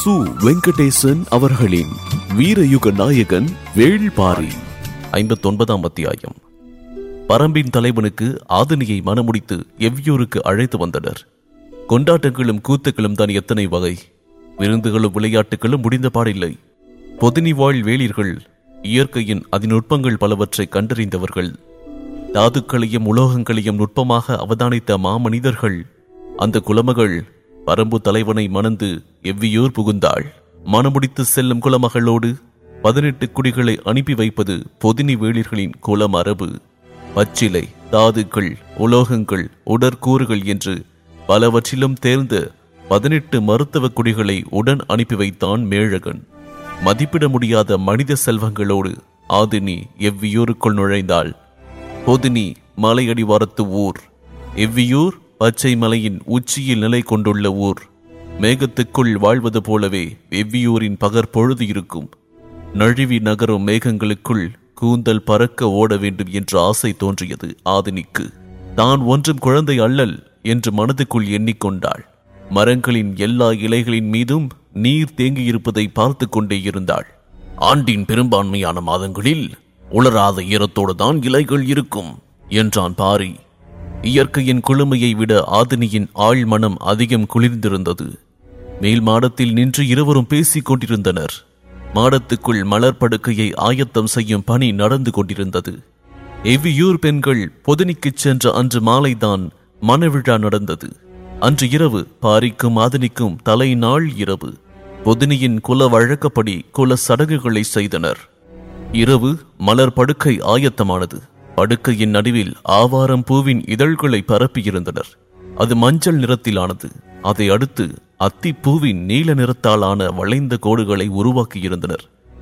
சு. வெங்கடேசன் அவர்களின் வீரயுக நாயகன் வேள்பாரி 59ஆம் அத்தியாயம். பரம்பின் தலைவனுக்கு ஆதினியை மணமுடித்து எவ்வியூருக்கு அழைத்து வந்தனர். கொண்டாட்டங்களும் கூத்துக்களும் தான் எத்தனை வகை. விருந்துகளும் விளையாட்டுகளும் முடிந்த பாடில்லை. பொதினி வாழ் வேளிர்கள் இயற்கையின் அதிநுட்பங்கள் பலவற்றை கண்டறிந்தவர்கள். தாதுக்களையும் உலோகங்களையும் நுட்பமாக அவதானித்த மாமனிதர்கள். அந்த குலமகள் பரம்பு தலைவனை மணந்து எவ்வியூர் புகுந்தாள். மணமுடித்து செல்லும் குலமகளோடு 18 குடிகளை அனுப்பி வைப்பது பொதினி வேளிர்களின் குலமரபு. பச்சிலை, தாதுக்கள், உலோகங்கள், உடற்கூறுகள் என்று பலவற்றிலும் தேர்ந்த 18 மருத்துவ குடிகளை உடன் அனுப்பி வைத்தான் மேழகன். மதிப்பிட முடியாத மனித செல்வங்களோடு ஆதினி எவ்வியூருக்குள் நுழைந்தாள். பொதினி மலையடிவாரத்து ஊர். எவ்வியூர் பச்சை மலையின் உச்சியில் நிலை கொண்டுள்ள ஊர். மேகத்துக்குள் வாழ்வது போலவே எவ்வியூரின் பகற்பொழுது இருக்கும். நழுவி நகரும் மேகங்களுக்குள் கூந்தல் பறக்க ஓட வேண்டும் என்ற ஆசை தோன்றியது ஆதினிக்கு. தான் ஒன்றும் குழந்தை அல்லல் என்று மனதுக்குள் எண்ணிக்கொண்டாள். மரங்களின் எல்லா இலைகளின் மீதும் நீர் தேங்கியிருப்பதை பார்த்து கொண்டே இருந்தாள். ஆண்டின் பெரும்பான்மையான மாதங்களில் உலராத ஈரத்தோடு தான் இலைகள் இருக்கும் என்றான் பாரி. இயற்கையின் குளுமையை விட ஆதினியின் ஆழ் மனம் அதிகம் குளிர்ந்திருந்தது. மேல் மாடத்தில் நின்று இருவரும் பேசிக் கொண்டிருந்தனர். மாடத்துக்குள் மலர் படுக்கையை ஆயத்தம் செய்யும் பணி நடந்து கொண்டிருந்தது. எவ்வியூர் பெண்கள் பொதினிக்கு சென்ற அன்று மாலைதான் மணவிழா நடந்தது. அன்று இரவு பாரிக்கும் ஆதினிக்கும் தலை நாள் இரவு. பொதினியின் குல வழக்கப்படி குல சடங்குகளை செய்தனர். இரவு மலர் படுக்கை ஆயத்தமானது. படுக்கையின் நடுவில் ஆவாரம் பூவின் இதழ்களை பரப்பியிருந்தனர். அது மஞ்சள் நிறத்திலானது. அதை அடுத்து அத்திப்பூவின் நீல நிறத்தாலான வளைந்த கோடுகளை உருவாக்கியிருந்தனர்.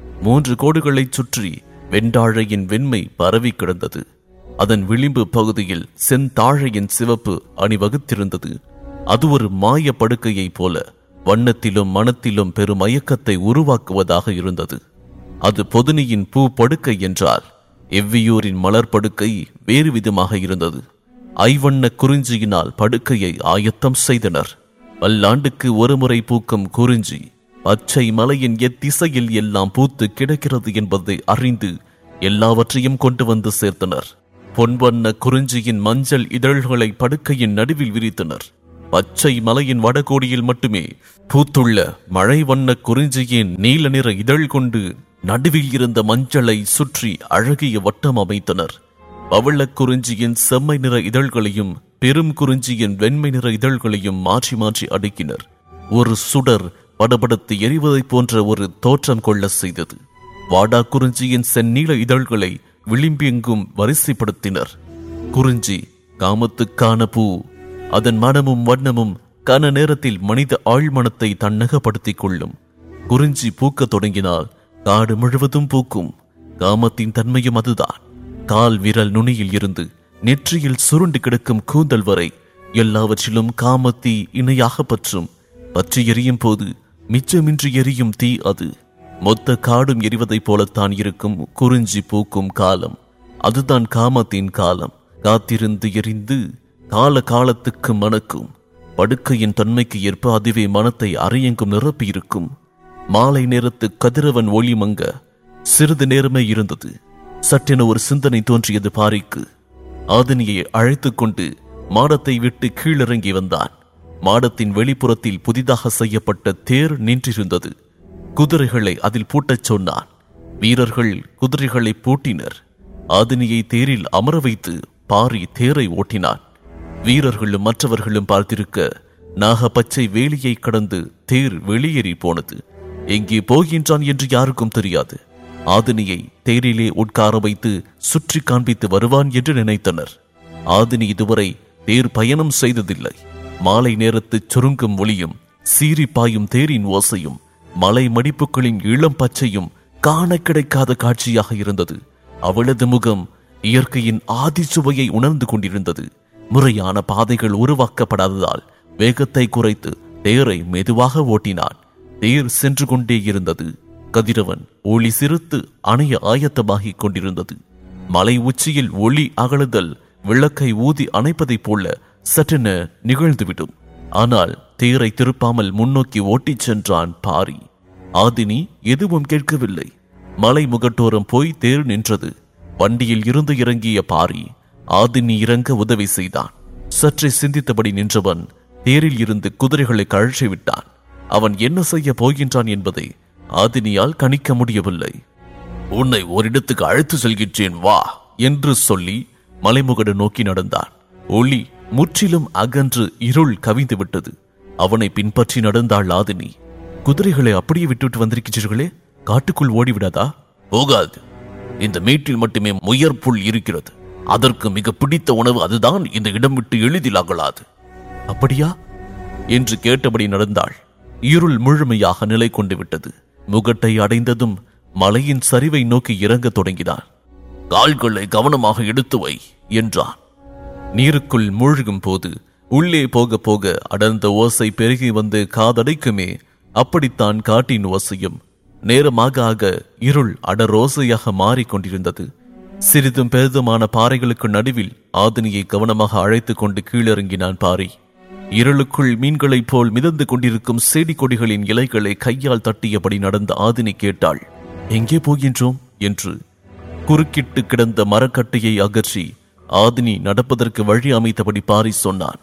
3 கோடுகளைச் சுற்றி வெண்டாழையின் வெண்மை பரவி கிடந்தது. அதன் விளிம்பு பகுதியில் செந்தாழையின் சிவப்பு அணிவகுத்திருந்தது. அது ஒரு மாய படுக்கையைப் போல வண்ணத்திலும் மனத்திலும் பெரும் மயக்கத்தை உருவாக்குவதாக இருந்தது. அது பொதினியின் பூ படுக்கை என்றால் எவ்வியூரின் மலர் படுக்கை வேறு விதமாக இருந்தது. ஐவண்ண குறிஞ்சியினால் படுக்கையை ஆயத்தம் செய்தனர். பல்லாண்டுக்கு ஒருமுறை பூக்கும் குறிஞ்சி பச்சை மலையின் எத்திசையில் எல்லாம் பூத்து கிடக்கிறது என்பதை அறிந்து எல்லாவற்றையும் கொண்டு வந்து சேர்த்தனர். பொன்வண்ண குறிஞ்சியின் மஞ்சள் இதழ்களை படுக்கையின் நடுவில் விரித்தனர். பச்சை மலையின் வடகோடியில் மட்டுமே பூத்துள்ள மழை வண்ண குறிஞ்சியின் நீல நிற இதழ் கொண்டு நடுவில் இருந்த மஞ்சளை சுற்றி அழகிய வட்டம் அமைத்தனர். பவள குறிஞ்சியின் செம்மை நிற இதழ்களையும் பெரும் குறிஞ்சியின் வெண்மை நிற இதழ்களையும் மாற்றி மாற்றி அடுக்கினர். ஒரு சுடர் படபடத்து எரிவதை போன்ற ஒரு தோற்றம் கொள்ள செய்தது. வாடா குறிஞ்சியின் செந்நீல இதழ்களை விளிம்பெங்கும் வரிசைப்படுத்தினர். குறிஞ்சி காமத்துக்கான பூ. அதன் மனமும் வண்ணமும் கன நேரத்தில் மனித ஆழ்மனத்தை தன்னகப்படுத்திக் கொள்ளும். குறிஞ்சி பூக்க தொடங்கினால் காடு முழுவதும் பூக்கும். காமத்தின் தன்மையும் அதுதான். கால் விரல் நுனியில் இருந்து நெற்றியில் சுருண்டு கிடக்கும் கூந்தல் வரை எல்லாவற்றிலும் காமத்தீ இணையாக பற்றும். பற்றி எரியும் போது மிச்சமின்றி எரியும் தீ அது. மொத்த காடும் எரிவதைப் போலத்தான் இருக்கும் குறிஞ்சி பூக்கும் காலம். அதுதான் காமத்தின் காலம். காத்திருந்து எரிந்து கால காலத்துக்கு மணக்கும். படுக்கையின் தன்மைக்கு ஏற்ப அதுவே மனத்தை அரையெங்கும் நிரப்பியிருக்கும். மாலை நேரத்து கதிரவன் ஒளி மங்க சிறிது நேரமே இருந்தது. சட்டென ஒரு சிந்தனை தோன்றியது பாரிக்கு. ஆதினியை அழைத்து கொண்டு மாடத்தை விட்டு கீழிறங்கி வந்தான். மாடத்தின் வெளிப்புறத்தில் புதிதாக செய்யப்பட்ட தேர் நின்றிருந்தது. குதிரைகளை அதில் பூட்டச் சொன்னான். வீரர்கள் குதிரைகளை பூட்டினர். ஆதினியை தேரில் அமர வைத்து பாரி தேரை ஓட்டினான். வீரர்களும் மற்றவர்களும் பார்த்திருக்க நாகப்பச்சை வேலியை கடந்து தேர் வெளியேறி போனது. எங்கே போகின்றான் என்று யாருக்கும் தெரியாது. ஆதினியை தேரிலே உட்கார வைத்து சுற்றி காண்பித்து வருவான் என்று நினைத்தனர். ஆதினி இதுவரை தேர் பயணம் செய்ததில்லை. மாலை நேரத்து சுருங்கும் ஒளியும் சீறி பாயும் தேரின் ஓசையும் மலை மடிப்புகளின் இளம் பச்சையும் காண கிடைக்காத காட்சியாக இருந்தது. அவளது முகம் இயற்கையின் ஆதி சுவையை உணர்ந்து கொண்டிருந்தது. முறையான பாதைகள் உருவாக்கப்படாததால் வேகத்தை குறைத்து தேரை மெதுவாக ஓட்டினான். தேர் சென்று கொண்டே இருந்தது. கதிரவன் ஒளி சிறுத்து அணைய ஆயத்தமாகிக் கொண்டிருந்தது. மலை உச்சியில் ஒளி அகழுதல் விளக்கை ஊதி அணைப்பதைப் போல சற்றென நிகழ்ந்துவிடும். ஆனால் தேரை திருப்பாமல் முன்னோக்கி ஓட்டிச் சென்றான் பாரி. ஆதினி எதுவும் கேட்கவில்லை. மலை முகட்டோரம் போய் தேர் நின்றது. வண்டியில் இருந்து இறங்கிய பாரி ஆதினி இறங்க உதவி செய்தான். சற்றே சிந்தித்தபடி நின்றவன் தேரில் இருந்து குதிரைகளை கழற்றி விட்டான். அவன் என்ன செய்ய போகின்றான் என்பதை ஆதினியால் கணிக்க முடியவில்லை. உன்னை ஓரிடத்துக்கு அழைத்து செல்கின்றேன் வா என்று சொல்லி மலைமுகடு நோக்கி நடந்தான். ஒளி முற்றிலும் அகன்று இருள் கவிந்து விட்டது. அவனை பின்பற்றி நடந்தாள் ஆதினி. குதிரைகளை அப்படியே விட்டுவிட்டு வந்திருக்கிறீர்களே, காட்டுக்குள் ஓடிவிடாதா? போகாது. இந்த மேட்டில் மட்டுமே முயற்புல் இருக்கிறது. அதற்கு மிக பிடித்த உணவு அதுதான். இந்த இடம் விட்டு எளிதில் அகலாது. அப்படியா என்று கேட்டபடி நடந்தாள். இருள் முழுமையாக நிலை கொண்டு விட்டது. முகட்டை அடைந்ததும் மலையின் சரிவை நோக்கி இறங்க தொடங்கினான். கால்களை கவனமாக எடுத்து வை என்றான். நீருக்குள் மூழ்கும் போது உள்ளே போக போக அடர்ந்த ஓசை பெருகி வந்து காதடைக்குமே, அப்படித்தான் காட்டின் ஓசையும். நேரமாக ஆக இருள் அடரோசையாக மாறிக்கொண்டிருந்தது. சிறிதும் பெரிதுமான பாறைகளுக்கு நடுவில் ஆதினியை கவனமாக அழைத்துக் கொண்டு கீழிறங்கினான் பாரி. இருளுக்குள் மீன்களைப் போல் மிதந்து கொண்டிருக்கும் செடி கொடிகளின் இலைகளை கையால் தட்டியபடி நடந்த ஆதினி கேட்டாள், எங்கே போகின்றோம் என்று. குறுக்கிட்டு கிடந்த மரக்கட்டையை அகற்றி ஆதினி நடப்பதற்கு வழி அமைத்தபடி பாரி சொன்னான்.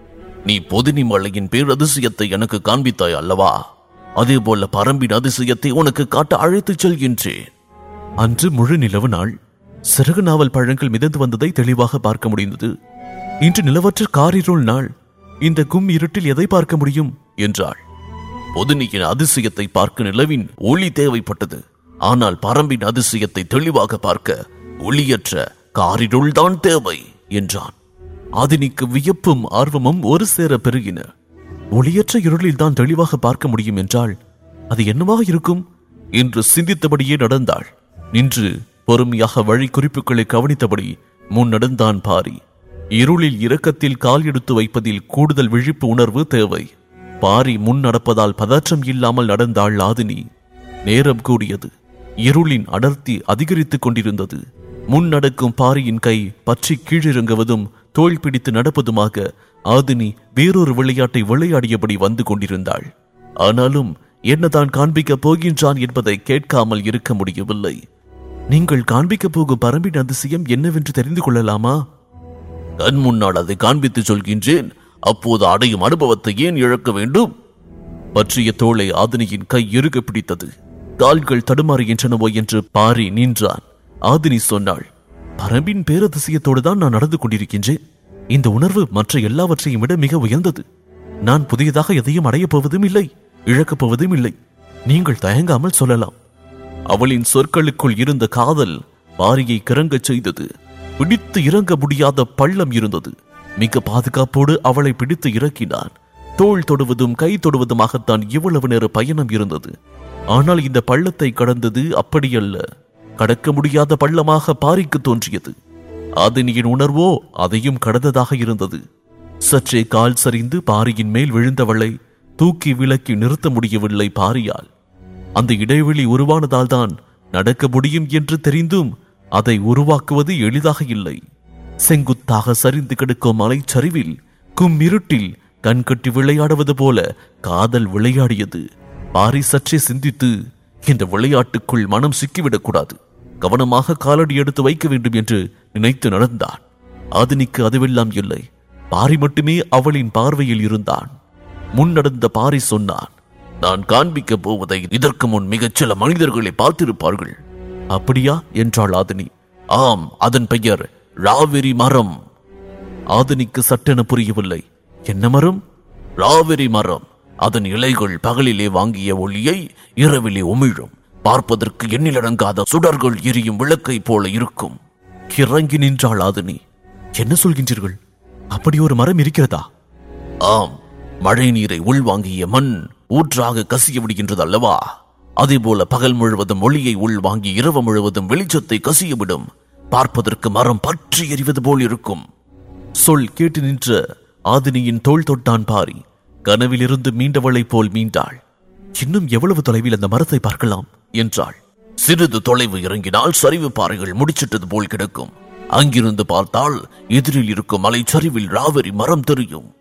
நீ பொதினி மலையின் பேரதிசயத்தை எனக்கு காண்பித்தாய் அல்லவா? அதேபோல பரம்பின் அதிசயத்தை உனக்கு காட்ட அழைத்துச் செல்கின்றேன். அன்று முழு நிலவு நாள். சிறகு நாவல் பழங்கள் மிதந்து வந்ததை தெளிவாக பார்க்க முடிந்தது. இன்று நிலவற்ற காரிருள் நாள். இந்த கும் இருட்டில் எதை பார்க்க முடியும் என்றாள். பொதினியின் அதிசயத்தை பார்க்க நிலவின் ஒளி தேவைப்பட்டது. ஆனால் பரம்பின் அதிசயத்தை தெளிவாக பார்க்க ஒளியற்ற காரிருள் தான் தேவை என்றான். ஆதினிக்கு வியப்பும் ஆர்வமும் ஒரு சேர பெருகின. ஒளியற்ற இருளில் தான் தெளிவாக பார்க்க முடியும் என்றால் அது என்னவாக இருக்கும் என்று சிந்தித்தபடியே நடந்தாள். நின்று பொறுமையாக வழி குறிப்புகளை கவனித்தபடி முன் நடந்தான் பாரி. இருளில் இரக்கத்தில் கால் எடுத்து வைப்பதில் கூடுதல் விழிப்பு உணர்வு தேவை. பாரி முன் நடப்பதால் பதற்றம் இல்லாமல் நடந்தாள் ஆதினி. நேரம் கூடியது. இருளின் அடர்த்தி அதிகரித்துக் கொண்டிருந்தது. முன் நடக்கும் பாரியின் கை பற்றி கீழிறங்குவதும் தோள் பிடித்து நடப்பதுமாக ஆதினி வேறொரு விளையாட்டை விளையாடியபடி வந்து கொண்டிருந்தாள். ஆனாலும் என்னதான் காண்பிக்கப் போகின்றான் என்பதை கேட்காமல் இருக்க முடியவில்லை. நீங்கள் காண்பிக்கப் போகும் பரம்பின் அதிசயம் என்னவென்று தெரிந்து கொள்ளலாமா? கண் முன்னால் அதை காண்பித்து சொல்கின்றேன். அப்போது அடையும் அனுபவத்தை ஏன் இழக்க வேண்டும்? பற்றிய தோளை ஆதினியின் கை இறுக பிடித்தது. கால்கள் தடுமாறுகின்றனவோ என்று பாரி நின்றான். ஆதினி சொன்னாள், பரம்பின் பேரதிசயத்தோடு தான் நான் நடந்து கொண்டிருக்கின்றேன். இந்த உணர்வு மற்ற எல்லாவற்றையும் விட மிக உயர்ந்தது. நான் புதியதாக எதையும் அடையப் போவதும் இல்லை, இழக்கப் போவதும் இல்லை. நீங்கள் தயங்காமல் சொல்லலாம். அவளின் சொற்களுக்குள் இருந்த காதல் பாரியை கிறங்கச் செய்தது. பிடித்து இறங்க முடியாத பள்ளம் இருந்தது. மிக பாதுகாப்போடு அவளை பிடித்து இறக்கினான். தோள் தொடுவதும் கை தொடுவதுமாகத்தான் இவ்வளவு நேர பயணம் இருந்தது. ஆனால் இந்த பள்ளத்தை கடந்தது அப்படியல்ல. கடக்க முடியாத பள்ளமாக பாரிக்கு தோன்றியது. ஆதினியின் உணர்வோ அதையும் கடந்ததாக இருந்தது. சற்றே கால் சரிந்து பாரியின் மேல் விழுந்தவளை தூக்கி விலக்கி நிறுத்த முடியவில்லை பாரியால். அந்த இடைவெளி உருவானதால் தான் நடக்க முடியும் என்று தெரிந்தும் அதை உருவாக்குவது எளிதாக இல்லை. செங்குத்தாக சரிந்து கிடக்கும் மலைச்சரிவில் கும்மிருட்டில் கண்கட்டி விளையாடுவது போல காதல் விளையாடியது. பாரி சற்றே சிந்தித்து, இந்த விளையாட்டுக்குள் மனம் சிக்கிவிடக்கூடாது, கவனமாக காலடி எடுத்து வைக்க வேண்டும் என்று நினைத்து நடந்தான். ஆதினிக்கு அதுவெல்லாம் இல்லை. பாரி மட்டுமே அவளின் பார்வையில் இருந்தான். முன் நடந்த பாரி சொன்னான், நான் காண்பிக்க போவதை இதற்கு முன் மிகச் சில மனிதர்களை பார்த்திருப்பார்கள். அப்படியா என்றாள் ஆதினி. ஆம், அதன் பெயர் ராவெரி மரம். ஆதினிக்கு சட்டென புரியவில்லை. என்ன மரம்? ராவெரி மரம். அதன் இலைகள் பகலிலே வாங்கிய ஒளியை இரவிலே உமிழும். பார்ப்பதற்கு எண்ணிலடங்காத சுடர்கள் எரியும் விளக்கை போல இருக்கும். கிறங்கி நின்றாள் ஆதினி. என்ன சொல்கின்றீர்கள்? அப்படி ஒரு மரம் இருக்கிறதா? ஆம், மழை நீரை உள்வாங்கிய மண் ஊற்றாக கசிய விடுகின்றது அல்லவா? அதேபோல பகல் முழுவதும் ஒளியை உள்வாங்கி இரவு முழுவதும் வெளிச்சத்தை கசியவிடும். பார்ப்பதற்கு மரம் பற்றி எறிவது போல் இருக்கும். சொல் கேட்டு நின்ற ஆதினியின் தோள் தொட்டான் பாரி. கனவிலிருந்து மீண்டவளை போல் மீண்டாள். இன்னும் எவ்வளவு தொலைவில் அந்த மரத்தை பார்க்கலாம் என்றாள். சிறிது தொலைவு இறங்கினால் சரிவு பாறைகள் முடிச்சிட்டது போல் கிடக்கும். அங்கிருந்து பார்த்தால் எதிரில் இருக்கும் மலைச்சரிவில் ராவெரி மரம் தெரியும்.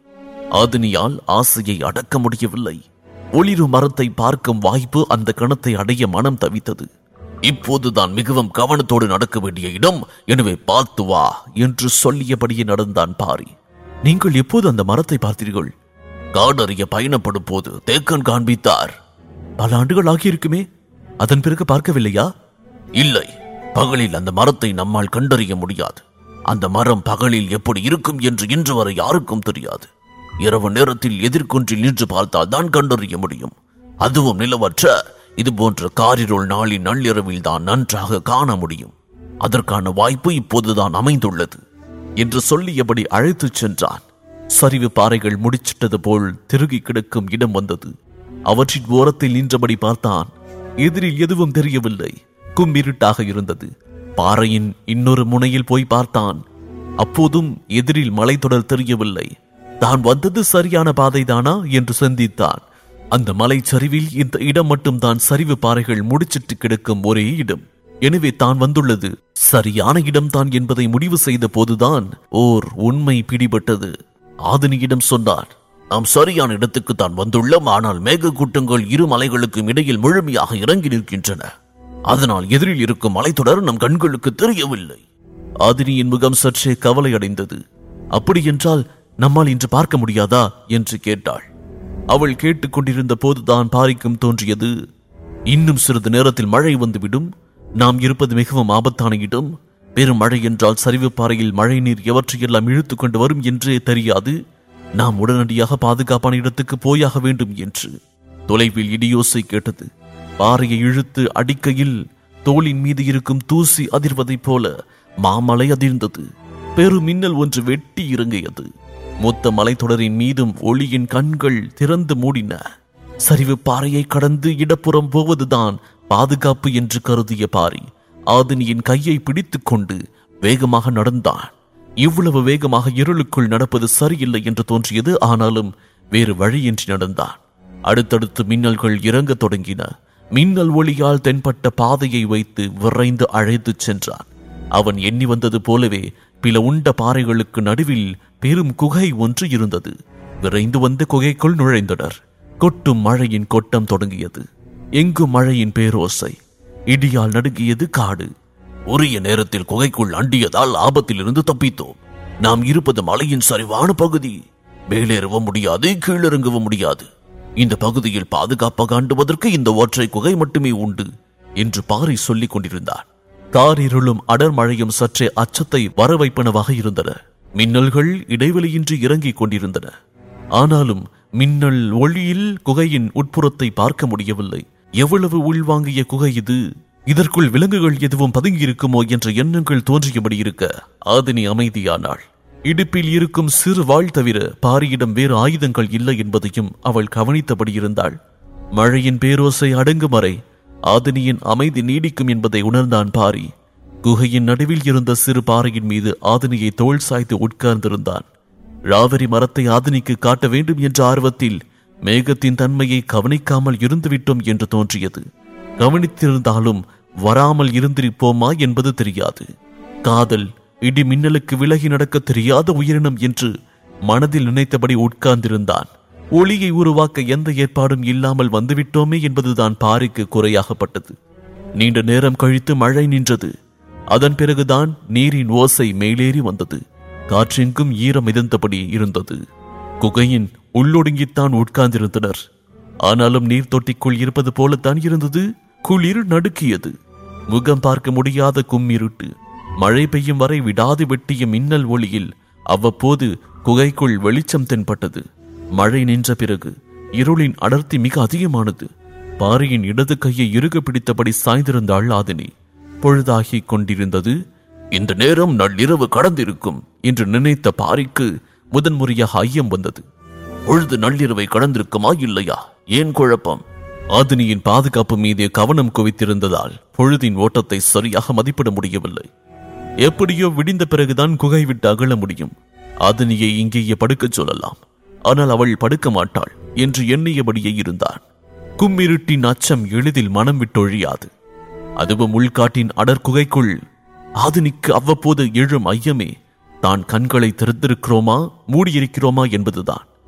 ஆதினியால் ஆசையை அடக்க முடியவில்லை. ஒளிரும் மரத்தை பார்க்கும் வாய்ப்பு அந்த கணத்தை அடைய மனம் தவித்தது. இப்போதுதான் மிகவும் கவனத்தோடு நடக்க வேண்டிய இடம், எனவே பார்த்து வா என்று சொல்லியபடியே நடந்தான் பாரி. நீங்கள் எப்போது அந்த மரத்தை பார்த்தீர்கள்? காடறிய பயணப்படும் போது தேக்கன் காண்பித்தார். பல ஆண்டுகள் ஆகியிருக்குமே, அதன் பிறகு பார்க்கவில்லையா? இல்லை, பகலில் அந்த மரத்தை நம்மால் கண்டறிய முடியாது. அந்த மரம் பகலில் எப்படி இருக்கும் என்று இன்று வரை யாருக்கும் தெரியாது. இரவு நேரத்தில் எதிர்கொன்றில் நின்று பார்த்தால் தான் கண்டறிய முடியும். அதுவும் நிலவற்ற இது போன்ற காரிருள் நாளின் நள்ளிரவில் தான் நன்றாக காண முடியும். அதற்கான வாய்ப்பு இப்போதுதான் அமைந்துள்ளது என்று சொல்லியபடி அழைத்துச் சென்றான். சரிவு பாறைகள் முடிச்சிட்டது போல் திருகி கிடக்கும் இடம் வந்தது. அவற்றின் ஓரத்தில் நின்றபடி பார்த்தான். எதிரில் எதுவும் தெரியவில்லை. கும்பிருட்டாக இருந்தது. பாறையின் இன்னொரு முனையில் போய் பார்த்தான். அப்போதும் எதிரில் மலைத்தொடர் தெரியவில்லை. தான் வந்தது சரியான பாதைதானா என்று சிந்தித்தான். அந்த மலை சரிவில் இந்த இடம் மட்டும் தான் சரிவு பாறைகள் முடிச்சிட்டு கிடக்கும் ஒரே இடம். எனவே தான் வந்துள்ளது சரியான இடம்தான் என்பதை முடிவு செய்த போதுதான் ஓர் உண்மை பிடிபட்டது. ஆதினியிடம் சொன்னார், நாம் சரியான இடத்துக்கு தான் வந்துள்ளோம். ஆனால் மேக கூட்டங்கள் இரு மலைகளுக்கும் இடையில் முழுமையாக இறங்கி நிற்கின்றன. அதனால் எதிரில் இருக்கும் மலைத்தொடர் நம் கண்களுக்கு தெரியவில்லை. ஆதினியின் முகம் சற்றே கவலை அடைந்தது. அப்படி என்றால் நம்மால் இன்று பார்க்க முடியாதா என்று கேட்டாள். அவள் கேட்டுக்கொண்டிருந்த போதுதான் பாரிக்கும் தோன்றியது, இன்னும் சிறிது நேரத்தில் மழை வந்துவிடும். நாம் இருப்பது மிகவும் ஆபத்தான இடம். பெரும் மழை என்றால் சரிவு பாறையில் மழை நீர் எவற்றையெல்லாம் இழுத்து கொண்டு வரும் என்றே தெரியாது. நாம் உடனடியாக பாதுகாப்பான இடத்துக்கு போயாக வேண்டும் என்று. தொலைவில் இடியோசை கேட்டது. பாறையை இழுத்து அடிக்கையில் தோளின் மீது இருக்கும் தூசி அதிர்வதைப் போல மாமலை அதிர்ந்தது. பெரு மின்னல் ஒன்று வெட்டி இறங்கியது. மொத்த மலைத்தொடரின் மீதும் ஒளியின் கண்கள் திறந்து மூடின. சரிவு பாறையை கடந்து இடப்புறம் போவதுதான் பாதுகாப்பு என்று கருதிய பாரி ஆதினியின் கையை பிடித்துக் கொண்டு வேகமாக நடந்தான். இவ்வளவு வேகமாக இருளுக்குள் நடப்பது சரியில்லை என்று தோன்றியது. ஆனாலும் வேறு வழியின்றி நடந்தான். அடுத்தடுத்து மின்னல்கள் இறங்க தொடங்கின. மின்னல் ஒளியால் தென்பட்ட பாதையை வைத்து விரைந்து அழைத்துச் சென்றான். அவன் எண்ணி வந்தது போலவே பில உண்ட பாறைகளுக்கு நடுவில் பெரும் குகை ஒன்று இருந்தது. விரைந்து வந்த குகைக்குள் நுழைந்தனர். கொட்டும் மழையின் கொட்டம் தொடங்கியது. எங்கும் மழையின் பேரோசை. இடியால் நடுங்கியது காடு. உரிய நேரத்தில் குகைக்குள் அண்டியதால் ஆபத்திலிருந்து தப்பித்தோம். நாம் இருப்பது மலையின் சரிவான பகுதி. மேலேறவும் முடியாது, கீழிறங்கவும் முடியாது. இந்த பகுதியில் பாதுகாப்பாக ஆண்டுவதற்கு இந்த ஒற்றை குகை மட்டுமே உண்டு என்று பாரி சொல்லிக் கொண்டிருந்தான். காரிருளும் அடர் மழையும் சற்றே அச்சத்தை வரவைப்பனவாக இருந்தன. மின்னல்கள் இடைவெளியின்றி இறங்கிக் கொண்டிருந்தன. ஆனாலும் மின்னல் ஒளியில் குகையின் உட்புறத்தை பார்க்க முடியவில்லை. எவ்வளவு உள்வாங்கிய குகை இது! இதற்குள் விலங்குகள் எதுவும் பதுங்கியிருக்குமோ என்ற எண்ணங்கள் தோன்றியபடி இருக்க ஆதினி அமைதியானாள். இடுப்பில் இருக்கும் சிறு வாள் தவிர பாரியிடம் வேறு ஆயுதங்கள் இல்லை என்பதையும் அவள் கவனித்தபடி இருந்தாள். மழையின் பேரோசை அடங்கும் வரை ஆதினியின் அமைதி நீடிக்கும் என்பதை உணர்ந்தான் பாரி. குகையின் நடுவில் இருந்த சிறு பாறையின் மீது ஆதினியை தோள் சாய்த்து உட்கார்ந்திருந்தான். ராவரி மரத்தை ஆதினிக்கு காட்ட வேண்டும் என்ற ஆர்வத்தில் மேகத்தின் தன்மையை கவனிக்காமல் இருந்துவிட்டோம் என்று தோன்றியது. கவனித்திருந்தாலும் வராமல் இருந்திருப்போமா என்பது தெரியாது. காதல் இடி மின்னலுக்கு விலகி நடக்க தெரியாத உயிரினம் என்று மனதில் நினைத்தபடி உட்கார்ந்திருந்தான். ஒளியை உருவாக்க எந்த ஏற்பாடும் இல்லாமல் வந்துவிட்டோமே என்பதுதான் பாரிக்கு குறையாகப்பட்டது. நீண்ட நேரம் கழித்து மழை நின்றது. அதன் பிறகுதான் நீரின் ஓசை மேலேறி வந்தது. காற்றெங்கும் ஈரம் மிதந்தபடி இருந்தது. குகையின் உள்ளொடுங்கித்தான் உட்கார்ந்திருந்தனர். ஆனாலும் நீர் தொட்டிக்குள் இருப்பது போலத்தான் இருந்தது. குளிர் நடுக்கியது. முகம் பார்க்க முடியாத கும்மிருட்டு. மழை பெய்யும் வரை விடாது வெட்டிய மின்னல் ஒளியில் அவ்வப்போது குகைக்குள் வெளிச்சம் தென்பட்டது. மழை நின்ற பிறகு இருளின் அடர்த்தி மிக அதிகமானது. பாரியின் இடது கையை இறுக பிடித்தபடி சாய்ந்திருந்தாள் ஆதினி. பொழுதாகி கொண்டிருந்தது. இந்த நேரம் நள்ளிரவு கடந்திருக்கும் என்று நினைத்த பாரிக்கு முதன்முறையாக ஐயம் வந்தது. பொழுது நள்ளிரவை கடந்திருக்குமா இல்லையா? ஏன் குழப்பம்? ஆதினியின் பாதுகாப்பு மீதே கவனம் குவித்திருந்ததால் பொழுதின் ஓட்டத்தை சரியாக மதிப்பிட முடியவில்லை. எப்படியோ விடிந்த பிறகுதான் குகை விட்டு அகல முடியும். ஆதினியை இங்கேயே படுக்கச் சொல்லலாம். ஆனால் அவள் படுக்க மாட்டாள் என்று எண்ணியபடியே இருந்தான். கும்மிருட்டின் அச்சம் எளிதில் மனம் விட்டொழியாது. அதுவும் உள்காட்டின் அடர்குகைக்குள் ஆதினிக்கு அவ்வப்போது எழும் ஐயமே தான் கண்களை திறந்திருக்கிறோமா மூடியிருக்கிறோமா என்பதுதான்.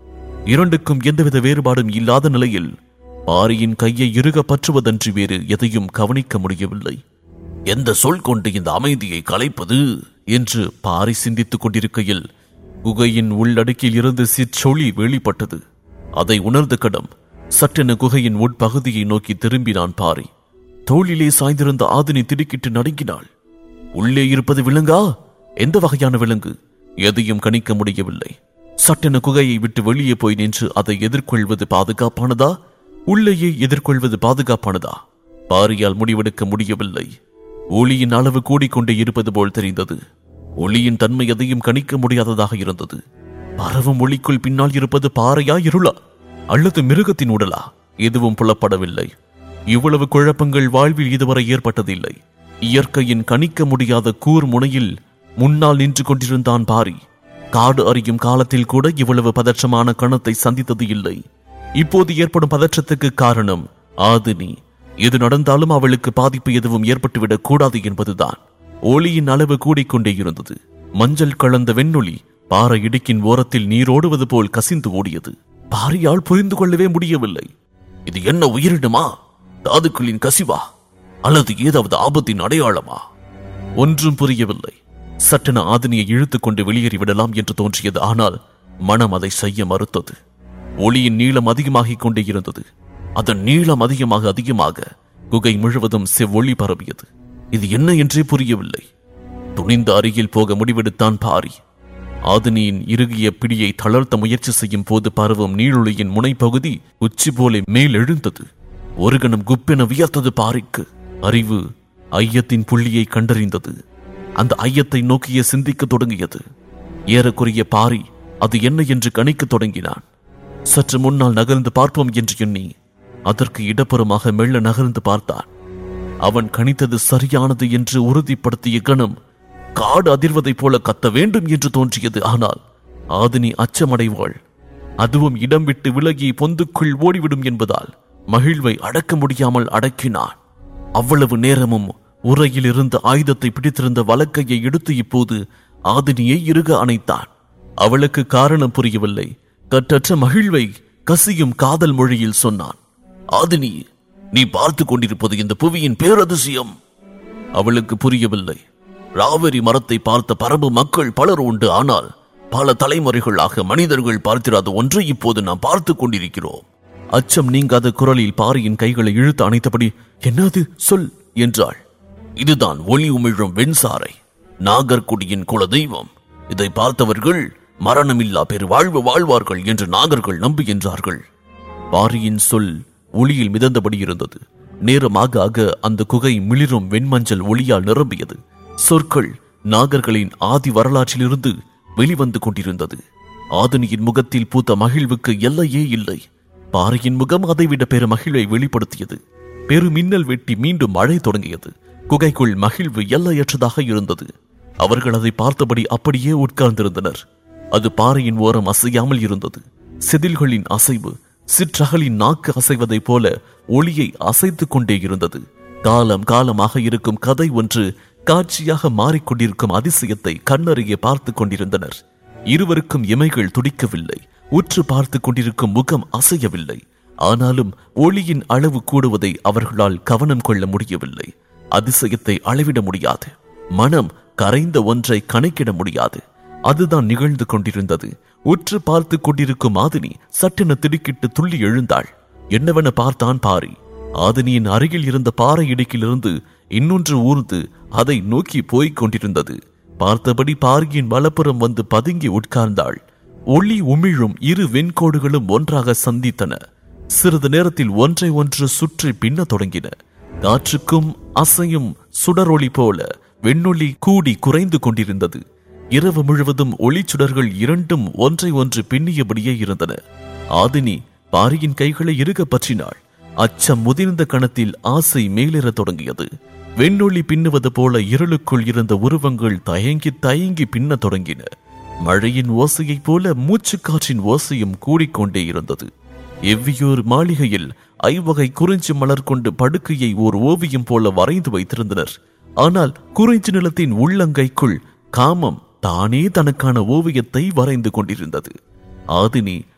இரண்டுக்கும் எந்தவித வேறுபாடும் இல்லாத நிலையில் பாரியின் கையை இறுக பற்றுவதன்றி வேறு எதையும் கவனிக்க முடியவில்லை. எந்த சொல் கொண்டு இந்த அமைதியை கலைப்பது என்று பாரி சிந்தித்துக் கொண்டிருக்கையில் குகையின் உள்ளடுக்கில் இருந்து சிற்றொளி வெளிப்பட்டது. அதை உணர்ந்த கடம் சட்டென குகையின் உட்பகுதியை நோக்கி திரும்பினான் பாரி. தோளிலே சாய்ந்திருந்த ஆதினி திடுக்கிட்டு நடுங்கினாள். உள்ளே இருப்பது விலங்கா? எந்த வகையான விலங்கு? எதையும் கணிக்க முடியவில்லை. சட்டென குகையை விட்டு வெளியே போய் நின்று அதை எதிர்கொள்வது பாதுகாப்பானதா, உள்ளேயே எதிர்கொள்வது பாதுகாப்பானதா? பாரியால் முடிவெடுக்க முடியவில்லை. ஒளியின் அளவு கூடிக்கொண்டே இருப்பது போல் தெரிந்தது. ஒளியின் தன்மை எதையும் கணிக்க முடியாததாக இருந்தது. பரவும் ஒளிக்குள் பின்னால் இருப்பது பாறையா, இருளா, அல்லது மிருகத்தின் உடலா? எதுவும் புலப்படவில்லை. இவ்வளவு குழப்பங்கள் வாழ்வில் இதுவரை ஏற்பட்டதில்லை. இயற்கையின் கணிக்க முடியாத கூர் முனையில் முன்னால் நின்று கொண்டிருந்தான் பாரி. காடு அறியும் காலத்தில் கூட இவ்வளவு பதற்றமான கணத்தை சந்தித்தது இல்லை. இப்போது ஏற்படும் பதற்றத்துக்கு காரணம் ஆதினி. எது நடந்தாலும் அவளுக்கு பாதிப்பு எதுவும் ஏற்பட்டுவிடக் கூடாது என்பதுதான். ஒளியின் அளவு கூடிக்கொண்டே இருந்தது. மஞ்சள் கலந்த வெண்ணொளி பாறை இடுக்கின் ஓரத்தில் நீரோடுவது போல் கசிந்து ஓடியது. பாரியால் புரிந்து கொள்ளவே முடியவில்லை. இது என்ன உயிரினமா, தாதுக்களின் கசிவா, அல்லது ஏதாவது ஆபத்தின் அடையாளமா? ஒன்றும் புரியவில்லை. சட்டென ஆதினியை இழுத்துக் கொண்டு வெளியேறிவிடலாம் என்று தோன்றியது. ஆனால் மனம் அதை செய்ய மறுத்தது. ஒளியின் நீளம் அதிகமாகிக் கொண்டே இருந்தது. அதன் நீளம் அதிகமாக குகை முழுவதும் செவ்வொளி பரவியது. இது என்ன என்றே புரியவில்லை. துணிந்த அருகில் போக முடிவெடுத்தான் பாரி. ஆதினியின் இறுகிய பிடியை தளர்த்த முயற்சி செய்யும் போது பரவும் நீளொளியின் முனைப்பகுதி உச்சி போல மேலெழுந்தது. ஒரு கணம் குப்பென வியர்த்தது பாரிக்கு. அறிவு ஐயத்தின் புள்ளியை கண்டறிந்தது. அந்த ஐயத்தை நோக்கிய சிந்திக்க தொடங்கியது. ஏறக்குறைய பாரி அது என்ன என்று கணிக்க தொடங்கினான். சற்று முன்னால் நகர்ந்து பார்ப்போம் என்று எண்ணி அதற்கு இடப்புறமாக மெல்ல நகர்ந்து பார்த்தான். அவன் கணித்தது சரியானது என்று உறுதிப்படுத்திய கணம் காடு அதிர்வதைப் போல கத்த வேண்டும் என்று தோன்றியது. ஆனால் ஆதினி அச்சமடைவாள். அதுவும் இடம் விட்டு விலகி பொந்துக்குள் ஓடிவிடும் என்பதால் மகிழ்வை அடக்க முடியாமல் அடக்கினான். அவ்வளவு நேரமும் உரையில் இருந்த ஆயுதத்தை பிடித்திருந்த வலக்கையை எடுத்து இப்போது ஆதினியை இறுக அணைத்தான். அவளுக்கு காரணம் புரியவில்லை. கற்றற்ற மகிழ்வை கசியும் காதல் மொழியில் சொன்னான். ஆதினி, நீ பார்த்து கொண்டிருப்பது இந்த புவியின் பேரதிசயம். அவளுக்கு புரியவில்லை. ராவரி மரத்தை பார்த்த பரம்பு மக்கள் பலர் உண்டு. ஆனால் பல தலைமுறைகளாக மனிதர்கள் பார்த்திராத ஒன்றை இப்போது நாம் பார்த்து கொண்டிருக்கிறோம். அச்சம் நீங்காத குரலில் பாரியின் கைகளை இழுத்து அணைத்தபடி, என்னது சொல் என்றாள். இதுதான் ஒளி உமிழும் வெண்சாரை, நாகர்குடியின் குல தெய்வம். இதை பார்த்தவர்கள் மரணமில்லா பெரு வாழ்வு வாழ்வார்கள் என்று நாகர்கள் நம்புகின்றார்கள். பாரியின் சொல் ஒளியில் மிதந்தபடி இருந்தது. நேரமாக ஆக அந்த குகை மிளிரும் வெண்மஞ்சள் ஒளியால் நிரம்பியது. சொற்கள் நாகர்களின் ஆதி வரலாற்றிலிருந்து வெளிவந்து கொண்டிருந்தது. ஆதினியின் முகத்தில் பூத்த மகிழ்வுக்கு எல்லையே இல்லை. பாரியின் முகம் அதைவிட பெரு மகிழ்வை வெளிப்படுத்தியது. பெரு மின்னல் வெட்டி மீண்டும் மழை தொடங்கியது. குகைக்குள் மகிழ்வு எல்லையற்றதாக இருந்தது. அவர்கள் அதை பார்த்தபடி அப்படியே உட்கார்ந்திருந்தனர். அது பாறையின் ஓரம் அசையாமல் இருந்தது. செதில்களின் அசைவு சிற்றகலின் நாக்கு அசைவதைப் போல ஒளியை அசைத்துக் கொண்டே இருந்தது. காலம் காலமாக இருக்கும் கதை ஒன்று காட்சியாக மாறிக்கொண்டிருக்கும் அதிசயத்தை கண்ணறிய பார்த்து கொண்டிருந்தனர். இருவருக்கும் இமைகள் துடிக்கவில்லை. உற்று பார்த்து கொண்டிருக்கும் முகம் அசையவில்லை. ஆனாலும் ஒளியின் அளவு கூடுவதை அவர்களால் கவனம் கொள்ள முடியவில்லை. அதிசயத்தை அளவிட முடியாது. மனம் கரைந்த ஒன்றை கணக்கிட முடியாது. அதுதான் நிகழ்ந்து கொண்டிருந்தது. உற்று பார்த்து கொண்டிருக்கும் ஆதினி சட்டென திடுக்கிட்டு துள்ளி எழுந்தாள். என்னவென பார்த்தான் பாரி. ஆதினியின் அருகில் இருந்த பாறை இடுக்கிலிருந்து இன்னொன்று ஊர்ந்து அதை நோக்கி போய்க் கொண்டிருந்தது. பார்த்தபடி பாரியின் வலப்புறம் வந்து பதுங்கி உட்கார்ந்தாள். ஒளி உமிழும் இரு வெண்கோடுகளும் ஒன்றாக சந்தித்தன. சிறிது நேரத்தில் ஒன்றை ஒன்று சுற்றி பின்ன தொடங்கின. காற்றுக்கும் அசையும் சுடரொளி போல வெண்ணொளி கூடி குறைந்து கொண்டிருந்தது. இரவு முழுவதும் ஒளிச்சுடர்கள் இரண்டும் ஒன்றை ஒன்று பின்னியபடியே இருந்தன. ஆதினி பாரியின் கைகளை இறுக பற்றினாள். அச்சம் முதிர்ந்த கணத்தில் ஆசை மேலேற தொடங்கியது. வெண்ணொளி பின்னுவது போல இருளுக்குள் இருந்த உருவங்கள் தயங்கி தயங்கி பின்ன தொடங்கின. மழையின் ஓசையைப் போல மூச்சு காற்றின் ஓசையும் கூடிக்கொண்டே இருந்தது. எவ்வியோர் மாளிகையில் ஐவகை குறிஞ்சி மலர் கொண்டு படுக்கையை ஓர் ஓவியம் போல வரைந்து வைத்திருந்தனர். ஆனால் குறிஞ்சி நிலத்தின் உள்ளங்கைக்குள் காமம் தானே தனக்கான ஓவியத்தை வரைந்து கொண்டிருந்தது. ஆதினி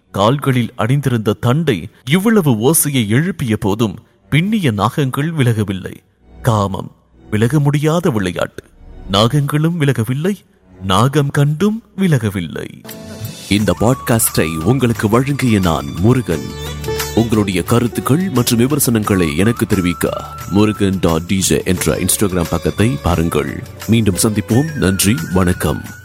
கால்களில் அணிந்திருந்த தண்டை இவ்வளவு ஓசையை எழுப்பிய போதும் பின்னிய நாகங்கள் விலகவில்லை. காமம் விலக முடியாத விளையாட்டு. நாகங்களும் விலகவில்லை, நாகம் கண்டும் விலகவில்லை. இந்த பாட்காஸ்டை உங்களுக்கு வழங்கிய நான் முருகன். உங்களுடைய கருத்துக்கள் மற்றும் விமர்சனங்களை எனக்கு தெரிவிக்க murugan.dj என்ற இன்ஸ்டாகிராம் பக்கத்தை பாருங்கள். மீண்டும் சந்திப்போம். நன்றி, வணக்கம்.